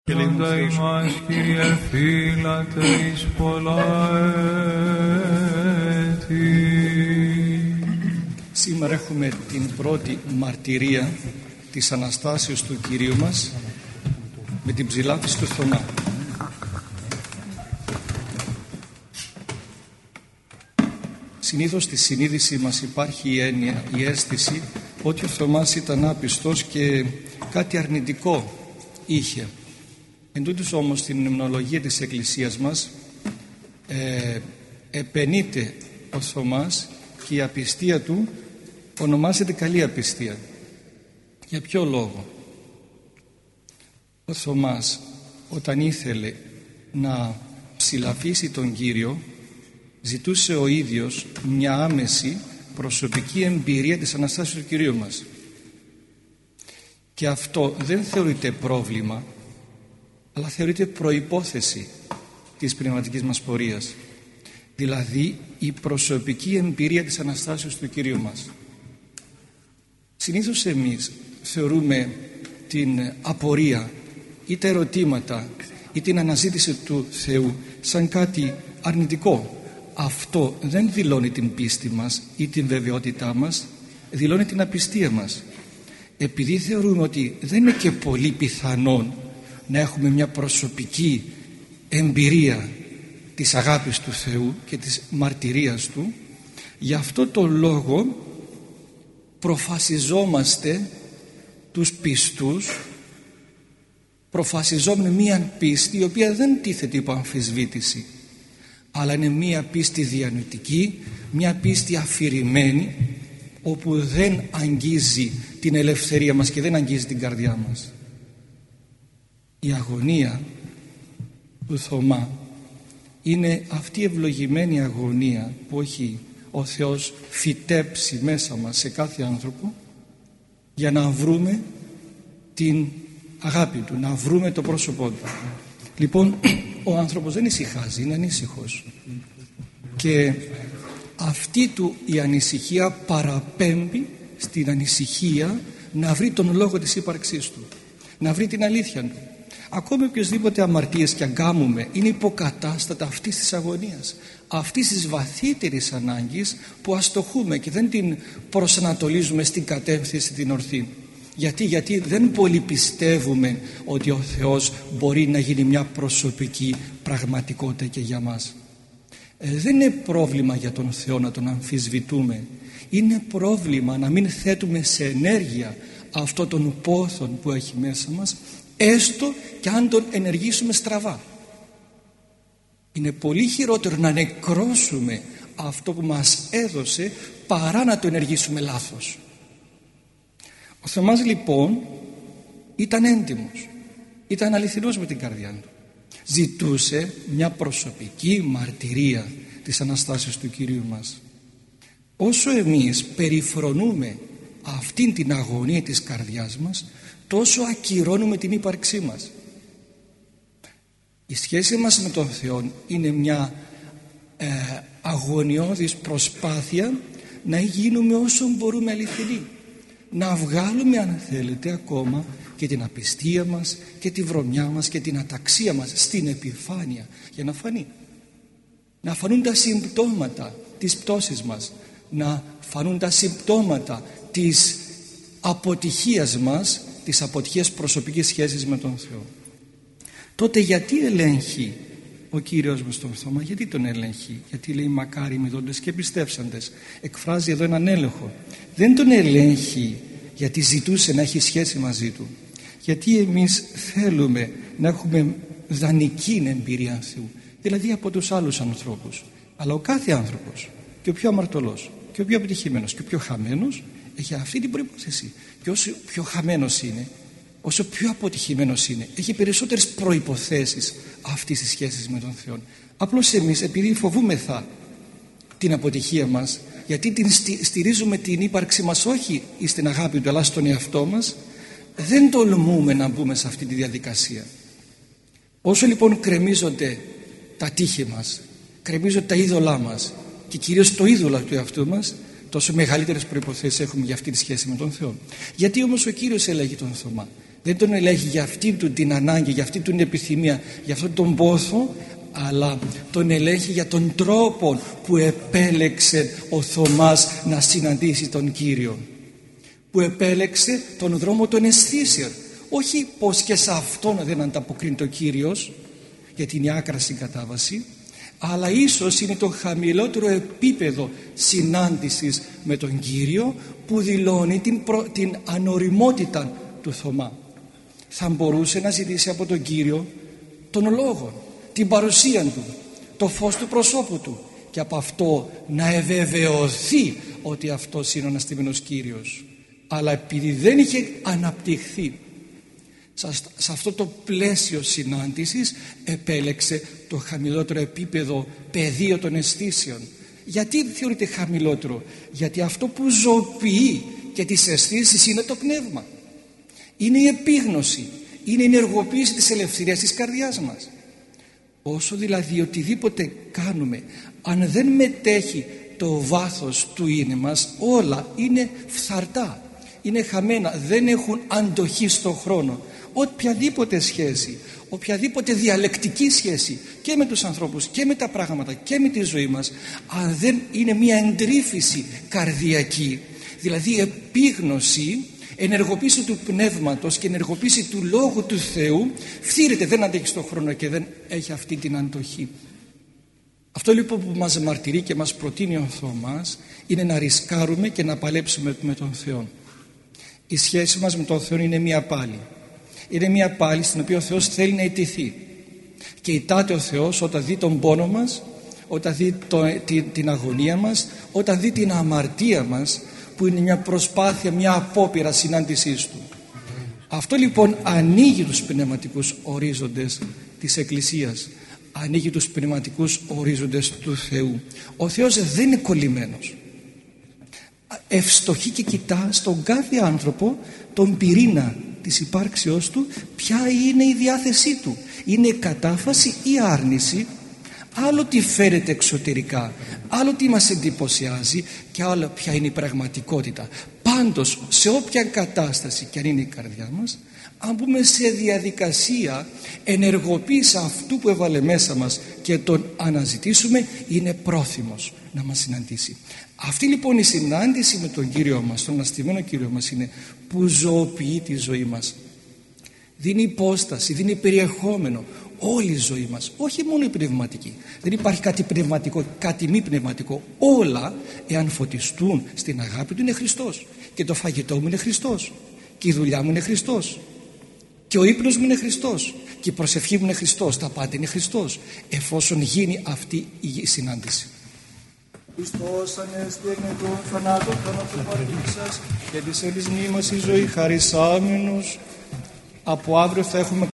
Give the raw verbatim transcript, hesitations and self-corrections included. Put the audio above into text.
Πάντα ημάς, Κύριε, φύλατε εις πολλά έτη. Σήμερα έχουμε την πρώτη μαρτυρία της Αναστάσεως του Κυρίου μας με την ψηλάφιση του Θωμά. Συνήθως στη συνείδηση μας υπάρχει η έννοια, η αίσθηση ότι ο Θωμάς ήταν άπιστος και κάτι αρνητικό είχε. Εν τούτοις όμως στην μνημονολογία της Εκκλησίας μας ε, επενείται ο Θωμάς και η απιστία του ονομάζεται καλή απιστία. Για ποιο λόγο? Ο Θωμάς όταν ήθελε να ψηλαφίσει τον Κύριο ζητούσε ο ίδιος μια άμεση προσωπική εμπειρία της Αναστάσεως του Κυρίου μας, και αυτό δεν θεωρείται πρόβλημα, αλλά θεωρείται προϋπόθεση της πνευματικής μας πορείας, δηλαδή η προσωπική εμπειρία της Αναστάσεως του Κυρίου μας. Συνήθως εμείς θεωρούμε την απορία ή τα ερωτήματα ή την αναζήτηση του Θεού σαν κάτι αρνητικό. Αυτό δεν δηλώνει την πίστη μας ή την βεβαιότητά μας, δηλώνει την απιστία μας. Επειδή θεωρούμε ότι δεν είναι και πολύ πιθανόν να έχουμε μια προσωπική εμπειρία της αγάπης του Θεού και της μαρτυρίας Του, γι' αυτό το λόγο προφασιζόμαστε τους πιστούς, προφασιζόμαστε μία πίστη η οποία δεν τίθεται υπό αμφισβήτηση, αλλά είναι μία πίστη διανοητική, μία πίστη αφηρημένη, όπου δεν αγγίζει την ελευθερία μας και δεν αγγίζει την καρδιά μας. Η αγωνία του Θωμά είναι αυτή η ευλογημένη αγωνία που έχει ο Θεός φυτέψει μέσα μας σε κάθε άνθρωπο για να βρούμε την αγάπη Του, να βρούμε το πρόσωπό Του. Λοιπόν, ο άνθρωπος δεν ησυχάζει, είναι ανήσυχος, και αυτή του η ανησυχία παραπέμπει στην ανησυχία να βρει τον λόγο της ύπαρξής του, να βρει την αλήθεια του. Ακόμη οποιοσδήποτε αμαρτίες και αγκάμουμε είναι υποκατάστατα αυτής της αγωνίας, αυτής της βαθύτερης ανάγκης που αστοχούμε και δεν την προσανατολίζουμε στην κατεύθυνση την ορθή. Γιατί, γιατί δεν πολύ πιστεύουμε ότι ο Θεός μπορεί να γίνει μια προσωπική πραγματικότητα και για μας. Ε, δεν είναι πρόβλημα για τον Θεό να τον αμφισβητούμε. Είναι πρόβλημα να μην θέτουμε σε ενέργεια αυτό τον πόθον που έχει μέσα μας, έστω και αν τον ενεργήσουμε στραβά. Είναι πολύ χειρότερο να νεκρώσουμε αυτό που μας έδωσε παρά να το ενεργήσουμε λάθος. Ο Θωμάς λοιπόν ήταν έντιμος, ήταν αληθινός με την καρδιά του. Ζητούσε μια προσωπική μαρτυρία της Αναστάσεως του Κυρίου μας. Όσο εμείς περιφρονούμε αυτήν την αγωνία της καρδιάς μας, τόσο ακυρώνουμε την ύπαρξή μας. Η σχέση μας με τον Θεό είναι μια ε, αγωνιώδης προσπάθεια να γίνουμε όσο μπορούμε αληθινοί, να βγάλουμε, αν θέλετε, ακόμα και την απιστία μας και τη βρωμιά μας και την αταξία μας στην επιφάνεια, για να φανεί, να φανούν τα συμπτώματα της πτώσης μας, να φανούν τα συμπτώματα της αποτυχίας μας, της αποτυχίας προσωπικής σχέσης με τον Θεό. Τότε γιατί ελέγχει ο Κύριος μας τον Θωμά? Γιατί τον ελέγχει? Γιατί λέει μακάρι μηδόντες και πιστεύσαντες. Εκφράζει εδώ έναν έλεγχο. Δεν τον ελέγχει γιατί ζητούσε να έχει σχέση μαζί του, γιατί εμείς θέλουμε να έχουμε δανεική εμπειρία Θεού, δηλαδή από τους άλλους ανθρώπους. Αλλά ο κάθε άνθρωπος, και ο πιο αμαρτωλός και ο πιο επιτυχημένος και ο πιο χαμένος, έχει αυτή την προϋπόθεση. Και όσο πιο χαμένος είναι, όσο πιο αποτυχημένος είναι, έχει περισσότερες προϋποθέσεις αυτής της σχέσης με τον Θεό. Απλώς εμείς, επειδή φοβούμεθα την αποτυχία μας, γιατί την στηρίζουμε την ύπαρξη μας όχι στην αγάπη του αλλά στον εαυτό μας, δεν τολμούμε να μπούμε σε αυτή τη διαδικασία. Όσο λοιπόν κρεμίζονται τα τείχη μας, κρεμίζονται τα είδωλά μας και κυρίως το είδωλο του εαυτού μας, τόσο μεγαλύτερες προϋποθέσεις έχουμε για αυτή τη σχέση με τον Θεό. Γιατί όμως ο Κύριος έλεγε τον Θωμά? Δεν τον ελέγχει για αυτή του την ανάγκη, για αυτή του την επιθυμία, για αυτόν τον πόθο, αλλά τον ελέγχει για τον τρόπο που επέλεξε ο Θωμάς να συναντήσει τον Κύριο, που επέλεξε τον δρόμο των αισθήσεων. Όχι πως και σε αυτόν δεν ανταποκρίνεται ο Κύριος, γιατί είναι άκρα συγκατάβαση, αλλά ίσως είναι το χαμηλότερο επίπεδο συνάντησης με τον Κύριο που δηλώνει την, προ... την ανοριμότητα του Θωμά. Θα μπορούσε να ζητήσει από τον Κύριο τον λόγο, την παρουσία του, το φως του προσώπου του, και από αυτό να ευεβεβαιωθεί ότι αυτός είναι ο αναστημένος Κύριος. Αλλά επειδή δεν είχε αναπτυχθεί σε αυτό το πλαίσιο συνάντησης, επέλεξε το χαμηλότερο επίπεδο πεδίο των αισθήσεων. Γιατί θεωρείται χαμηλότερο? Γιατί αυτό που ζωοποιεί και τις αισθήσεις είναι το πνεύμα, είναι η επίγνωση, είναι η ενεργοποίηση της ελευθερίας της καρδιάς μας. Όσο δηλαδή οτιδήποτε κάνουμε, αν δεν μετέχει το βάθος του είναι μας, όλα είναι φθαρτά, είναι χαμένα, δεν έχουν αντοχή στον χρόνο. Οποιαδήποτε σχέση, οποιαδήποτε διαλεκτική σχέση και με τους ανθρώπους και με τα πράγματα και με τη ζωή μας, αν δεν είναι μια εντρύφηση καρδιακή, δηλαδή επίγνωση, ενεργοποίηση του πνεύματος και ενεργοποίηση του Λόγου του Θεού, φθήρεται, δεν αντέχει στον χρόνο και δεν έχει αυτή την αντοχή. Αυτό λοιπόν που μας μαρτυρεί και μας προτείνει ο Θωμάς είναι να ρισκάρουμε και να παλέψουμε με τον Θεό. Η σχέση μας με τον Θεό είναι μια πάλη. Είναι μια πάλη στην οποία ο Θεός θέλει να ιτηθεί. Και ητάται ο Θεός όταν δει τον πόνο μας, όταν δει το, την, την αγωνία μας, όταν δει την αμαρτία μας, που είναι μια προσπάθεια, μια απόπειρα συνάντησής Του. Αυτό λοιπόν ανοίγει τους πνευματικούς ορίζοντες της Εκκλησίας, ανοίγει τους πνευματικούς ορίζοντες του Θεού. Ο Θεός δεν είναι κολλημένος. Ευστοχεί και κοιτά στον κάθε άνθρωπο τον πυρήνα της υπάρξεώς του, ποια είναι η διάθεσή του. Είναι κατάφαση ή άρνηση, άλλο τι φέρεται εξωτερικά, άλλο τι μας εντυπωσιάζει και άλλο ποια είναι η πραγματικότητα. Πάντως σε όποια κατάσταση και αν είναι η καρδιά μας, αν μπούμε σε διαδικασία ενεργοποίηση αυτού που έβαλε μέσα μας και τον αναζητήσουμε, είναι πρόθυμος να μας συναντήσει. Αυτή λοιπόν η συνάντηση με τον Κύριο μας, τον αναστημένο Κύριο μας, είναι που ζωοποιεί τη ζωή μας. Δίνει υπόσταση, δίνει περιεχόμενο όλη η ζωή μας, όχι μόνο η πνευματική. Δεν υπάρχει κάτι πνευματικό, κάτι μη πνευματικό. Όλα, εάν φωτιστούν στην αγάπη του, είναι Χριστός. Και το φαγητό μου είναι Χριστός, και η δουλειά μου είναι Χριστός, και ο ύπνος μου είναι Χριστός, και η προσευχή μου είναι Χριστός. Τα πάντα είναι Χριστός, εφόσον γίνει αυτή η συνάντηση. Χριστός ανέστη εκ νεκρών θανάτων των πατήσας και της ελισμής μας η ζωή χαρισάμενος. Από αύριο θα έχουμε